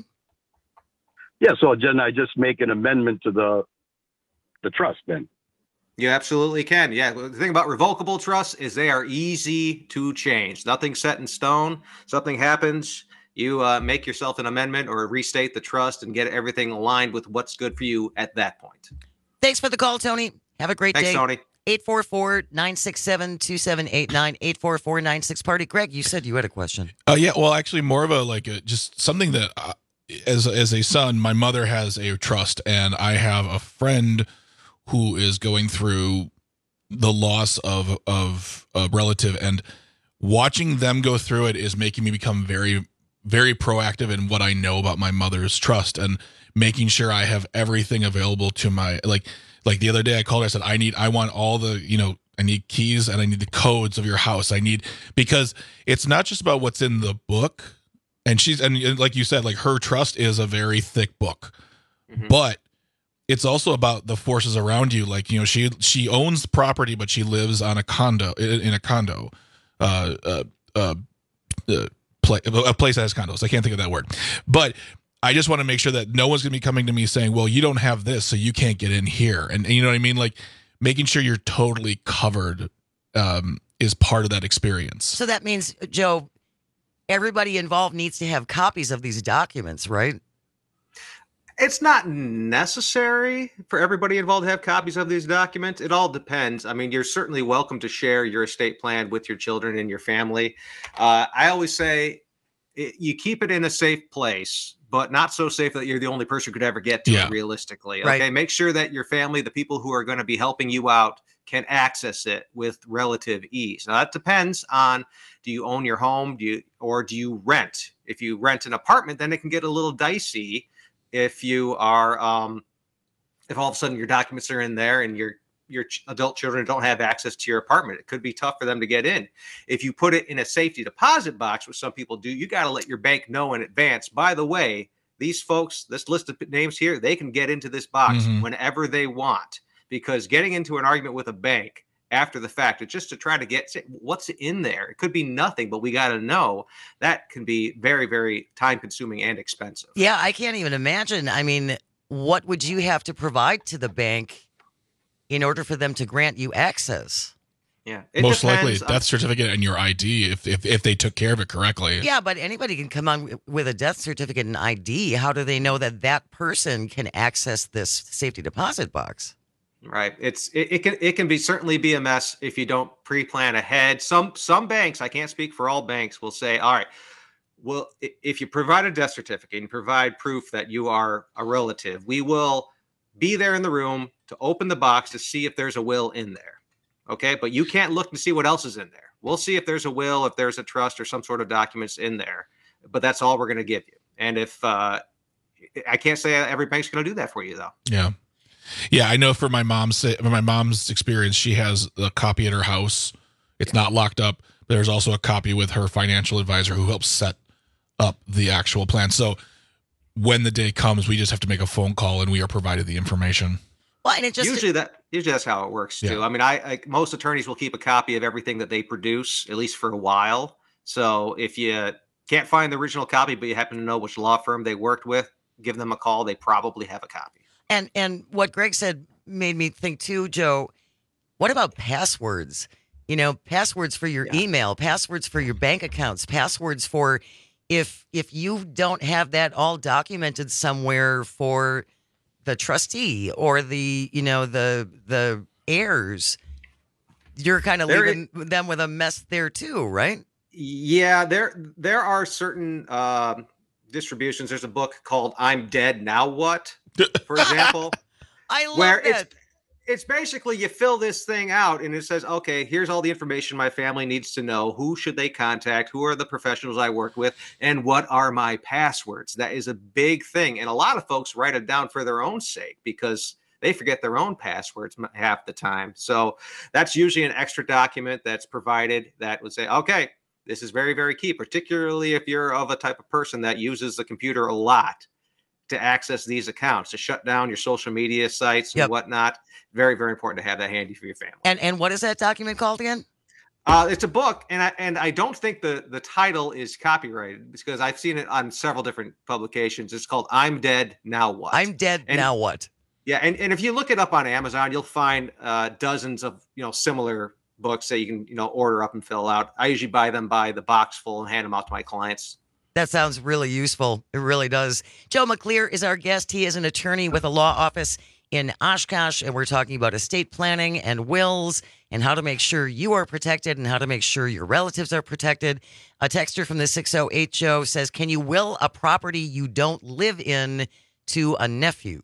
Yeah, so then I just make an amendment to the the trust then. You absolutely can. Yeah. The thing about revocable trusts is they are easy to change. Nothing's set in stone. Something happens, you uh, make yourself an amendment or restate the trust and get everything aligned with what's good for you at that point. Thanks for the call, Tony. Have a great Thanks, day. Tony. eight four four, nine six seven, two seven eight nine, eight four four, nine six party. Greg, you said you had a question. Uh, yeah, well, actually, more of a like a, just something that, uh, as as a son, my mother has a trust, and I have a friend who is going through the loss of of a relative, and watching them go through it is making me become very, very proactive in what I know about my mother's trust, and making sure I have everything available to my like. Like the other day, I called her. I said, "I need, I want all the, you know, I need keys and I need the codes of your house. I need because it's not just about what's in the book." And she's and like you said, like her trust is a very thick book, mm-hmm. but it's also about the forces around you. Like, you know, she she owns property, but she lives on a condo in a condo, uh, uh, uh, uh play, a place that has condos. I can't think of that word, but I just want to make sure that no one's going to be coming to me saying, well, you don't have this, so you can't get in here. And, and you know what I mean? Like making sure you're totally covered um, is part of that experience. So that means, Joe, everybody involved needs to have copies of these documents, right? It's not necessary for everybody involved to have copies of these documents. It all depends. I mean, you're certainly welcome to share your estate plan with your children and your family. Uh, I always say it, you keep it in a safe place, but not so safe that you're the only person who could ever get to Yeah. it realistically. Right. Okay. Make sure that your family, the people who are going to be helping you out, can access it with relative ease. Now that depends on, do you own your home? Do you, or do you rent? If you rent an apartment, then it can get a little dicey if you are, um, if all of a sudden your documents are in there and you're your ch- adult children don't have access to your apartment. It could be tough for them to get in. If you put it in a safety deposit box, which some people do, you got to let your bank know in advance. By the way, these folks, this list of names here, they can get into this box Mhm. whenever they want, because getting into an argument with a bank after the fact, it's just to try to get what's in there. It could be nothing, but we got to know. That can be very, very time consuming and expensive. Yeah, I can't even imagine. I mean, what would you have to provide to the bank in order for them to grant you access? Yeah, most likely death certificate and your I D if, if if they took care of it correctly. Yeah, but anybody can come on with a death certificate and I D. How do they know that that person can access this safety deposit box? Right. It's it, it can it can be certainly be a mess if you don't pre-plan ahead. Some some banks, I can't speak for all banks, will say, all right, well, i- if you provide a death certificate and provide proof that you are a relative, we will be there in the room to open the box to see if there's a will in there. Okay, but you can't look to see what else is in there. We'll see if there's a will, if there's a trust or some sort of documents in there, but that's all we're going to give you. And if uh, I can't say every bank's going to do that for you, though. Yeah. Yeah, I know for my mom's for my mom's experience, she has a copy at her house. It's not locked up. But there's also a copy with her financial advisor who helps set up the actual plan. So when the day comes, we just have to make a phone call and we are provided the information. Well, and it just usually that usually that's how it works too. Yeah. I mean, I, I most attorneys will keep a copy of everything that they produce, at least for a while. So if you can't find the original copy, but you happen to know which law firm they worked with, give them a call. They probably have a copy. And and what Greg said made me think too, Joe, what about passwords? You know, passwords for your email, passwords for your bank accounts, passwords for if if you don't have that all documented somewhere for the trustee or the, you know, the the heirs, you're kind of There leaving them with a mess there too, right? Yeah, there there are certain uh, distributions. There's a book called "I'm Dead Now What," for example. I love where that. it's it's basically you fill this thing out and it says, okay, here's all the information my family needs to know. Who should they contact? Who are the professionals I work with? And what are my passwords? That is a big thing. And a lot of folks write it down for their own sake because they forget their own passwords m- half the time. So that's usually an extra document that's provided that would say, okay, this is very, very key, particularly if you're of a type of person that uses the computer a lot to access these accounts, to shut down your social media sites and Yep. whatnot. Very, very important to have that handy for your family. And and what is that document called again? Uh, it's a book, and I and I don't think the the title is copyrighted because I've seen it on several different publications. It's called "I'm Dead Now What." I'm dead And- now what? Yeah, and, and if you look it up on Amazon, you'll find uh, dozens of you know similar books that you can you know order up and fill out. I usually buy them by the box full and hand them out to my clients. That sounds really useful. It really does. Joe McClear is our guest. He is an attorney with a law office in Oshkosh, and we're talking about estate planning and wills and how to make sure you are protected and how to make sure your relatives are protected. A texter from the six oh eight Joe says, can you will a property you don't live in to a nephew?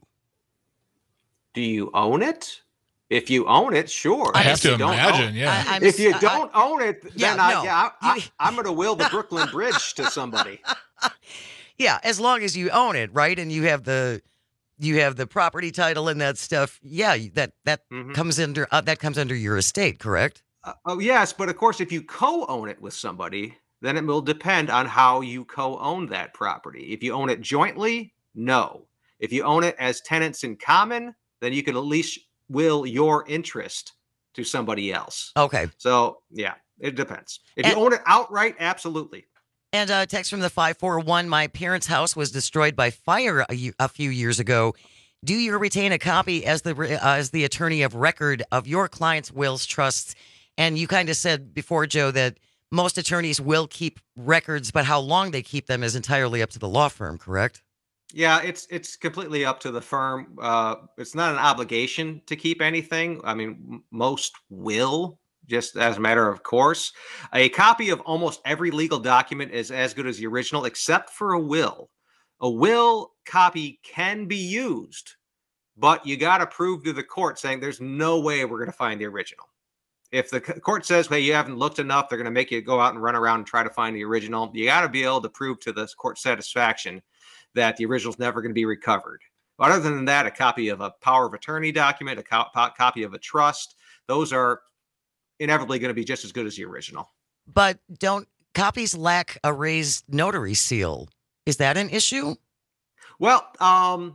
Do you own it? If you own it, sure. I have If to you don't imagine, own- yeah. I- I'm if you s- I- don't own it, Yeah, then I, no. yeah, I, I, I'm going to will the Brooklyn Bridge to somebody. Yeah, as long as you own it, right? And you have the you have the property title and that stuff. Yeah, that that Mhm. comes under uh, that comes under your estate, correct? Uh, oh, yes, but of course, if you co-own it with somebody, then it will depend on how you co-own that property. If you own it jointly, no. If you own it as tenants in common, then you can at least will your interest to somebody else. Okay. So, yeah, it depends. If And- you own it outright, absolutely. And a text from the five four one, my parents' house was destroyed by fire a, ye- a few years ago. Do you retain a copy as the re- uh, as the attorney of record of your client's wills, trusts? And you kind of said before, Joe, that most attorneys will keep records, but how long they keep them is entirely up to the law firm, correct? Yeah, it's it's completely up to the firm. Uh, it's not an obligation to keep anything. I mean, m- most will, just as a matter of course. A copy of almost every legal document is as good as the original, except for a will. A will copy can be used, but you got to prove to the court saying there's no way we're going to find the original. If the c- court says, hey, you haven't looked enough, they're going to make you go out and run around and try to find the original. You got to be able to prove to the court's satisfaction that the original is never going to be recovered. Other than that, a copy of a power of attorney document, a co- copy of a trust, those are inevitably going to be just as good as the original. But don't copies lack a raised notary seal? Is that an issue? Well, um,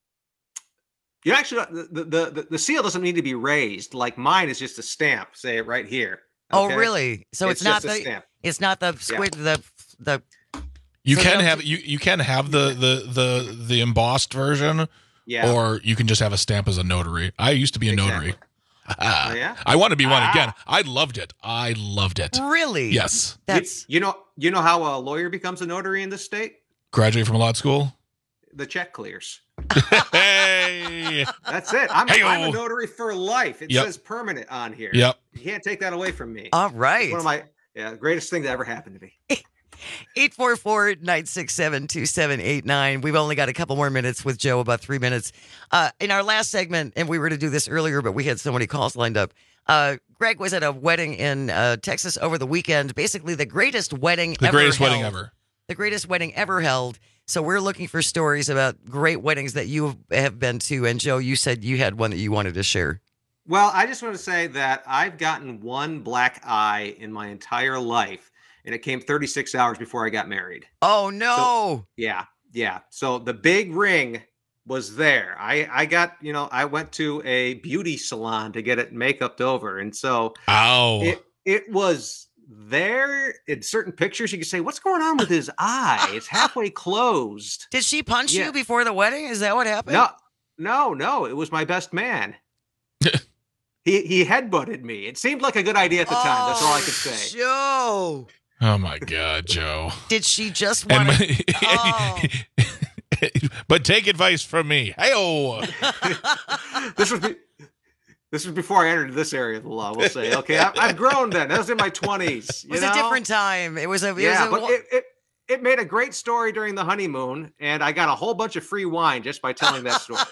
you actually the, the the the seal doesn't need to be raised. Like mine is just a stamp. Say it right here. Okay? Oh, really? So it's, it's not the stamp. It's not the squid Yeah. the the. You so can they'll- have you you can have the the the the embossed version, Yeah. or you can just have a stamp as a notary. I used to be a notary. Ah, Oh, yeah? I want to be one Ah. again. I loved it. I loved it. Really? Yes. That's you, you know you know how a lawyer becomes a notary in this state? Graduate from law school. The check clears. Hey. That's it. I'm, Hey-o. I'm a notary for life. It Yep. says permanent on here. Yep. You can't take that away from me. all right. It's one of my yeah greatest thing that ever happened to me. eight four four, nine six seven, two seven eight nine. We've only got a couple more minutes with Joe, about three minutes. Uh, in our last segment, and we were to do this earlier, but we had so many calls lined up. Uh, Greg was at a wedding in uh, Texas over the weekend. Basically, the greatest wedding The ever greatest held. wedding ever. The greatest wedding ever held. So we're looking for stories about great weddings that you have been to. And Joe, you said you had one that you wanted to share. Well, I just want to say that I've gotten one black eye in my entire life, and it came thirty-six hours before I got married. Oh, no. Yeah, yeah. So the big ring was there. I, I got, you know, I went to a beauty salon to get it makeup over. And so Ow. it, it was there in certain pictures. You could say, what's going on with his eye? It's halfway closed. Did she punch Yeah. you before the wedding? Is that what happened? No, no, no. It was my best man. he he headbutted me. It seemed like a good idea at the time. That's all I could say. Joe. Oh my God, Joe. Did she just And want my- to? Oh. But take advice from me. Hey-oh. This was be, this was before I entered this area of the law. We'll say, okay, I, I've grown then. That was in my twenties. It was a different time. It was a. It Yeah, was a, but it, it it made a great story during the honeymoon, and I got a whole bunch of free wine just by telling that story.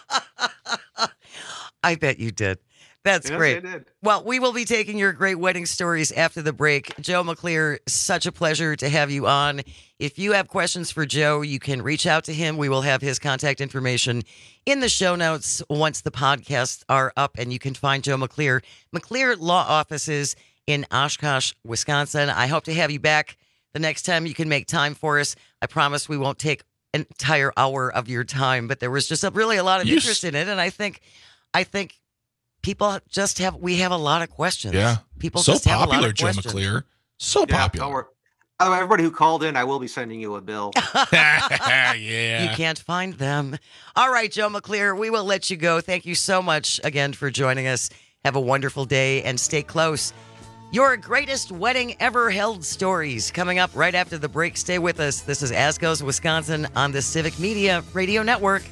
I bet you did. That's Yes, great. I did. Well, we will be taking your great wedding stories after the break. Joe McClear, such a pleasure to have you on. If you have questions for Joe, you can reach out to him. We will have his contact information in the show notes once the podcasts are up, and you can find Joe McClear. McClear Law Offices in Oshkosh, Wisconsin. I hope to have you back the next time you can make time for us. I promise we won't take an entire hour of your time, but there was just a, really a lot of You s- interest in it, and I think, I think. People just have, we have a lot of questions. Yeah. People so just have a lot popular, of Joe questions. McClear. So Yeah, popular. don't worry. By the way, everybody who called in, I will be sending you a bill. yeah. You can't find them. All right, Joe McClear, we will let you go. Thank you so much again for joining us. Have a wonderful day and stay close. Your greatest wedding ever held stories coming up right after the break. Stay with us. This is As Goes Wisconsin on the Civic Media Radio Network.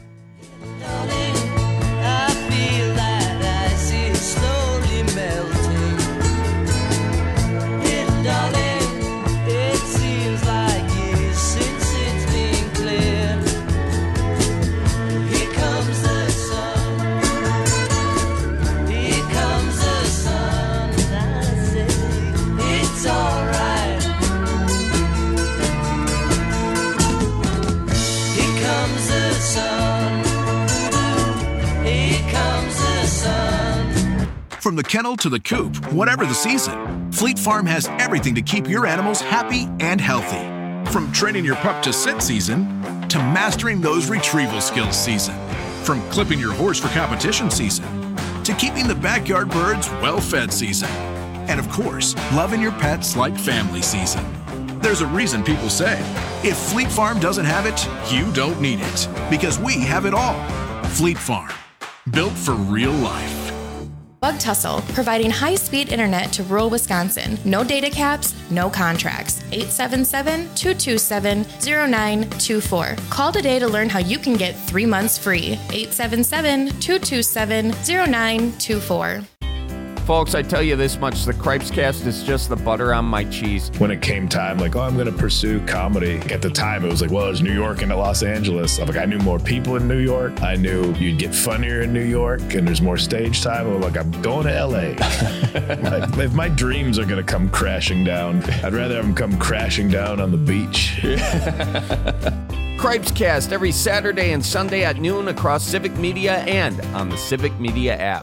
From the kennel to the coop, whatever the season, Fleet Farm has everything to keep your animals happy and healthy. From training your pup to sit season, to mastering those retrieval skills season. From clipping your horse for competition season, to keeping the backyard birds well-fed season. And of course, loving your pets like family season. There's a reason people say, if Fleet Farm doesn't have it, you don't need it. Because we have it all. Fleet Farm, built for real life. Bug Tussle, providing high-speed internet to rural Wisconsin. No data caps, no contracts. eight seven seven, two two seven, zero nine two four. Call today to learn how you can get three months free. eight seven seven, two two seven, zero nine two four. Folks, I tell you this much, the Cripescast is just the butter on my cheese. When it came time, like, oh, I'm going to pursue comedy. At the time, it was like, well, there's New York and Los Angeles. I'm like, I knew more people in New York. I knew you'd get funnier in New York and there's more stage time. I'm like, I'm going to L A. Like, if my dreams are going to come crashing down, I'd rather have them come crashing down on the beach. Cripescast every Saturday and Sunday at noon across Civic Media and on the Civic Media app.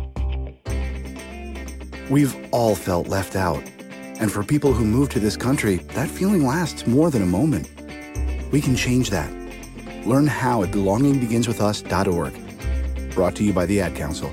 We've all felt left out. And for people who move to this country, that feeling lasts more than a moment. We can change that. Learn how at belonging begins with us dot org. Brought to you by the Ad Council.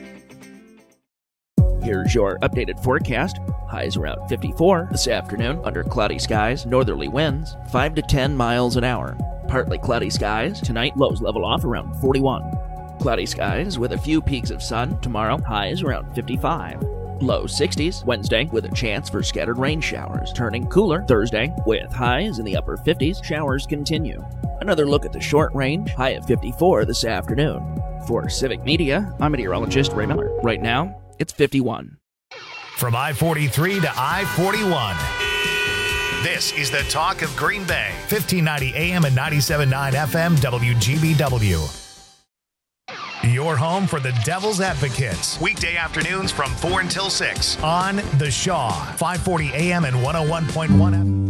Here's your updated forecast. Highs around fifty-four this afternoon under cloudy skies, northerly winds, five to ten miles an hour. Partly cloudy skies. Tonight, lows level off around forty-one. Cloudy skies with a few peaks of sun. Tomorrow, highs around fifty-five. Low sixties. Wednesday with a chance for scattered rain showers. Turning cooler Thursday with highs in the upper fifties. Showers continue. Another look at the short range. High of fifty-four this afternoon. For Civic Media, I'm meteorologist Ray Miller. Right now, it's fifty-one. From I forty-three to I forty-one. This is the Talk of Green Bay. fifteen ninety A M and ninety-seven point nine F M W G B W. Your home for the Devil's Advocates. Weekday afternoons from four until six on The Shaw. five forty A M and one oh one point one F M.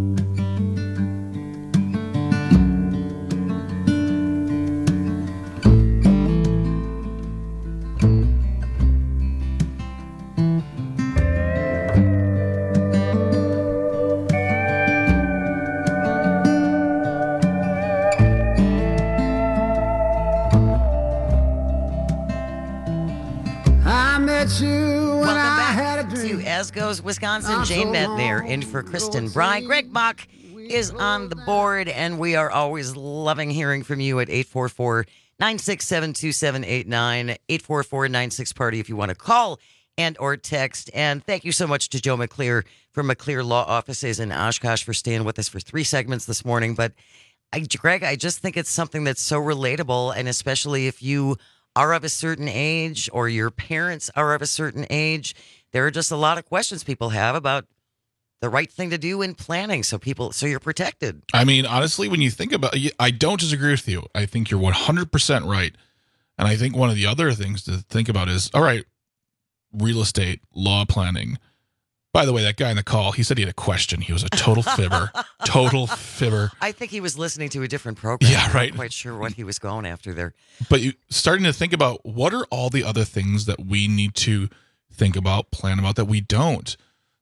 Goes Wisconsin. Jane Matt there in for Kristen Bry. Greg Bach is on the board, and we are always loving hearing from you at eight four four, nine six seven, two seven eight nine, eight four four, nine six party if you want to call and or text. And thank you so much to Joe McClear from McClear Law Offices in Oshkosh for staying with us for three segments this morning. But I, Greg, I just think it's something that's so relatable, and especially if you are of a certain age or your parents are of a certain age, there are just a lot of questions people have about the right thing to do in planning so people so you're protected. I mean, honestly, when you think about it, I don't disagree with you. I think you're one hundred percent right. And I think one of the other things to think about is, all right, real estate, law planning. By the way, that guy in the call, he said he had a question. He was a total fibber. Total fibber. I think he was listening to a different program. Yeah, right. I'm not quite sure what he was going after there. But you starting to think about what are all the other things that we need to think about, plan about that we don't.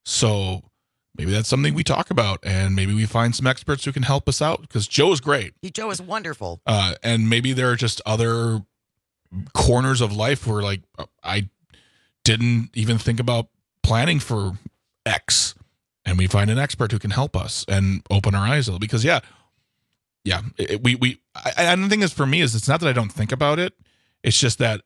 So maybe that's something we talk about, and maybe we find some experts who can help us out, because Joe is great. He, Joe is wonderful. Uh, and maybe there are just other corners of life where, like, I didn't even think about planning for X, and we find an expert who can help us and open our eyes a little. Because yeah, yeah, it, we we. I, and the thing is, for me, is it's not that I don't think about it. It's just that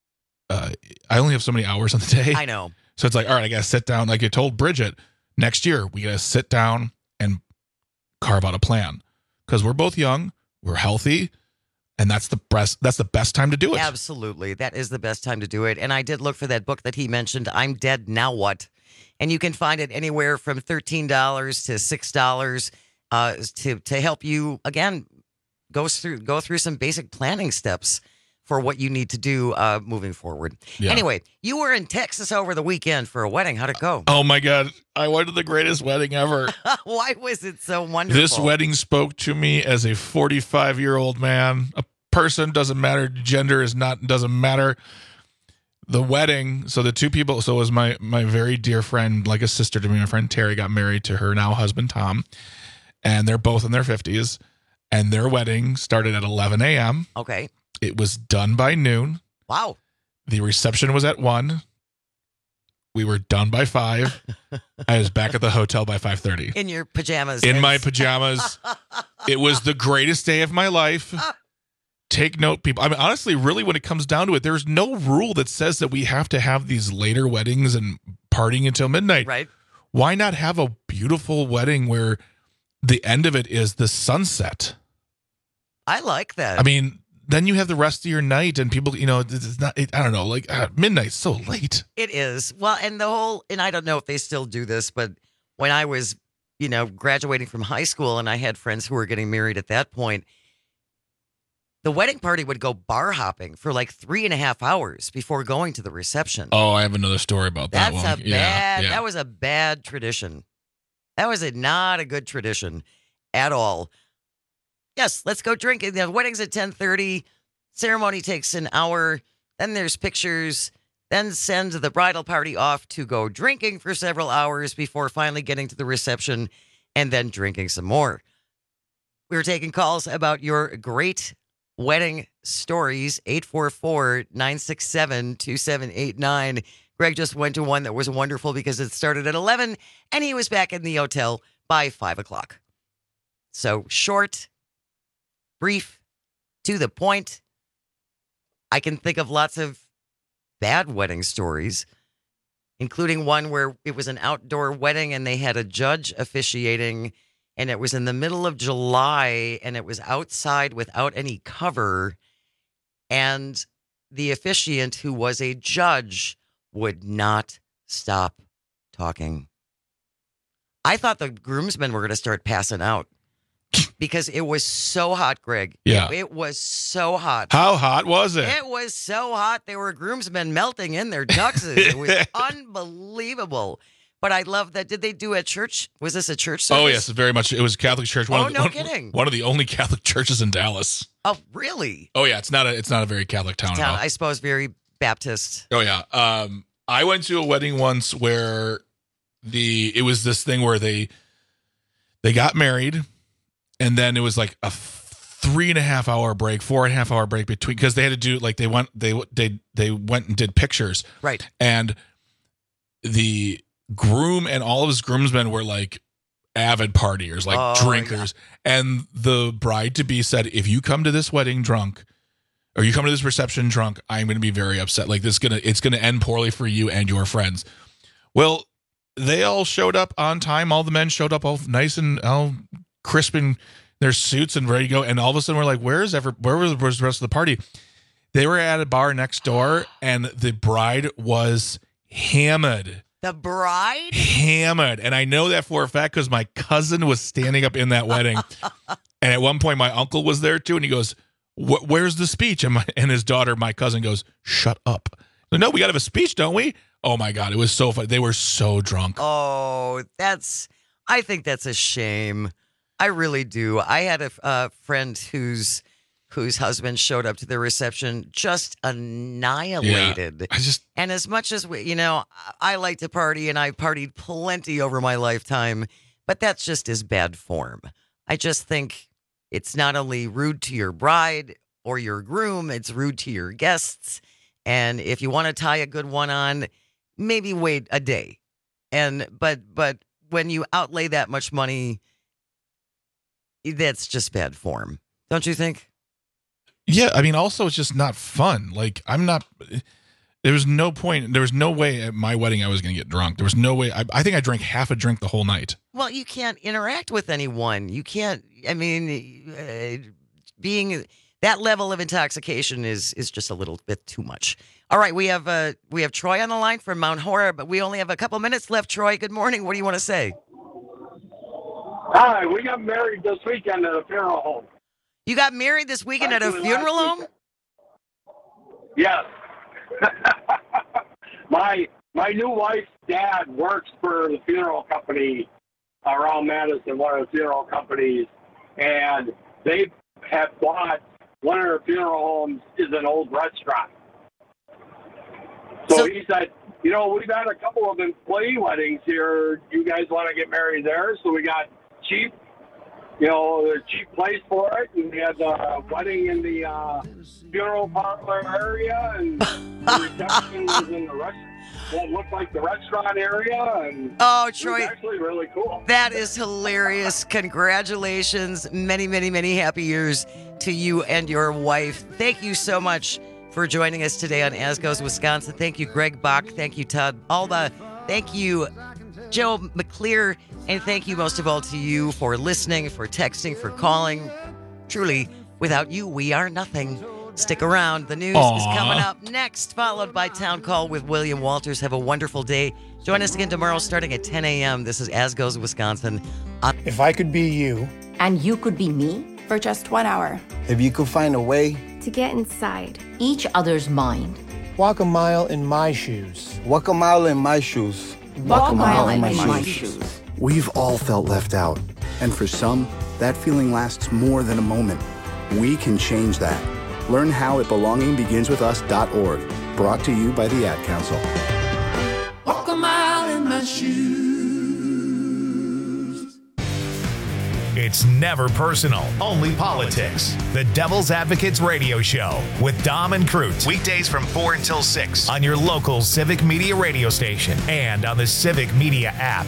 uh, I only have so many hours on the day. I know. So it's like, all right, I got to sit down. Like I told Bridget, next year we got to sit down and carve out a plan, because we're both young, we're healthy, and that's the best. That's the best time to do it. Absolutely, that is the best time to do it. And I did look for that book that he mentioned, "I'm Dead, Now What?" And you can find it anywhere from thirteen dollars to six dollars uh, to to help you again go through go through some basic planning steps for what you need to do uh, moving forward. Yeah. Anyway, you were in Texas over the weekend for a wedding. How'd it go? Oh my God, I went to the greatest wedding ever. Why was it so wonderful? This wedding spoke to me as a forty-five-year-old man. A person, doesn't matter. Gender is not doesn't matter. The wedding, so the two people, so it was my my very dear friend, like a sister to me, my friend Terry got married to her now husband Tom, and they're both in their fifties, and their wedding started at eleven a.m. Okay. It was done by noon. Wow. The reception was at one. We were done by five. I was back at the hotel by five thirty. In your pajamas. In my pajamas. It was the greatest day of my life. Take note, people. I mean, honestly, really, when it comes down to it, there's no rule that says that we have to have these later weddings and partying until midnight. Right. Why not have a beautiful wedding where the end of it is the sunset? I like that. I mean, then you have the rest of your night, and people, you know, it's not. It, I don't know, like uh, midnight's so late. It is. Well, and the whole, and I don't know if they still do this, but when I was, you know, graduating from high school, and I had friends who were getting married at that point, the wedding party would go bar hopping for like three and a half hours before going to the reception. Oh, I have another story about that That's one. a Yeah, bad, yeah. that was a bad tradition. That was a, not a good tradition at all. Yes, let's go drinking. The wedding's at ten thirty. Ceremony takes an hour. Then there's pictures. Then send the bridal party off to go drinking for several hours before finally getting to the reception and then drinking some more. We were taking calls about your great wedding stories. eight four four, nine six seven, two seven eight nine. Greg just went to one that was wonderful because it started at eleven and he was back in the hotel by five o'clock. So short, brief, to the point. I can think of lots of bad wedding stories, including one where it was an outdoor wedding and they had a judge officiating, and it was in the middle of July and it was outside without any cover. And the officiant, who was a judge, would not stop talking. I thought the groomsmen were going to start passing out because it was so hot, Greg. Yeah. It, it was so hot. How hot was it? It was so hot. There were groomsmen melting in their tuxes. It was unbelievable. But I love that. Did they do a church? Was this a church service? Oh, yes, very much. It was a Catholic church. One Oh, of the, no one, kidding. One of the only Catholic churches in Dallas. Oh, really? Oh, yeah. It's not a, it's not a very Catholic town at Town, all. I suppose very Baptist. Oh, yeah. Um, I went to a wedding once where the it was this thing where they they got married, and then it was like a three and a half hour break, four and a half hour break between, because they had to do like they went they they they went and did pictures, right? And the groom and all of his groomsmen were like avid partiers, like Oh, drinkers, and the bride to be said, "If you come to this wedding drunk, or you come to this reception drunk, I'm going to be very upset. Like this, gonna it's going to end poorly for you and your friends." Well, they all showed up on time. All the men showed up all nice and all crisp in their suits and ready to go. And all of a sudden, we're like, "Where's ever? Where was the rest of the party?" They were at a bar next door, and the bride was hammered. The bride? Hammered. And I know that for a fact because my cousin was standing up in that wedding. And at one point, my uncle was there too, and he goes, "Where's the speech?" And, my, and his daughter, my cousin, goes, "Shut up." "No, we got to have a speech, don't we?" Oh, my God. It was so fun. They were so drunk. Oh, that's, I think that's a shame. I really do. I had a, a friend whose whose husband showed up to the reception just annihilated. Yeah, I just, and as much as we, you know, I like to party and I partied plenty over my lifetime, but that's just as bad form. I just think it's not only rude to your bride or your groom, it's rude to your guests. And if you want to tie a good one on, maybe wait a day. And but but when you outlay that much money, that's just bad form. Don't you think? yeah, I mean, also, it's just not fun. Like, I'm not, there was no point, there was no way at my wedding I was going to get drunk. There was no way. I, I think I drank half a drink the whole night. Well, you can't interact with anyone. You can't, I mean, uh, being that level of intoxication is is just a little bit too much. All right, we have uh, we have Troy on the line from Mount Horror, but we only have a couple minutes left. Troy, good morning. What do you want to say? Hi, we got married this weekend at a funeral home. You got married this weekend at a funeral home? Yes. my my new wife's dad works for the funeral company around Madison, one of the funeral companies, and they have bought one of their funeral homes is an old restaurant. So, so he said, you know, we've had a couple of employee weddings here. You guys want to get married there? So we got cheap, you know, the cheap place for it. And we had the wedding in the uh, funeral parlor area, and the reception was in the rest. What looked like the restaurant area. And oh, Troy. It was actually really cool. That is hilarious. Congratulations. Many, many, many happy years to you and your wife. Thank you so much for joining us today on As Goes Wisconsin. Thank you, Greg Bach. Thank you, Todd Alba. Thank you, Joe McClear. And thank you most of all to you for listening, for texting, for calling. Truly, without you, we are nothing. Stick around. The news Aww. is coming up next, followed by Town Call with William Walters. Have a wonderful day. Join us again tomorrow starting at ten a.m. This is As Goes Wisconsin. On- if I could be you. And you could be me. For just one hour. If you could find a way. To get inside each other's mind. Walk a mile in my shoes. Walk a mile in my shoes. Walk, Walk a mile, mile in, in my, my shoes. shoes. We've all felt left out. And for some, that feeling lasts more than a moment. We can change that. Learn how at belonging begins with us dot org. Brought to you by the Ad Council. Walk a mile in my shoes. It's never personal, only politics. The Devil's Advocates Radio Show with Dom and Crute. Weekdays from four until six on your local Civic Media radio station and on the Civic Media app.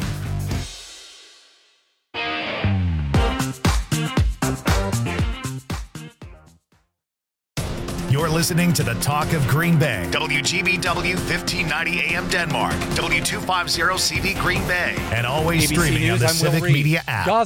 You're listening to the Talk of Green Bay. W G B W fifteen ninety A M Denmark. W two fifty C V Green Bay. And always A B C streaming News, on the I'm Will Civic Reed. Media app.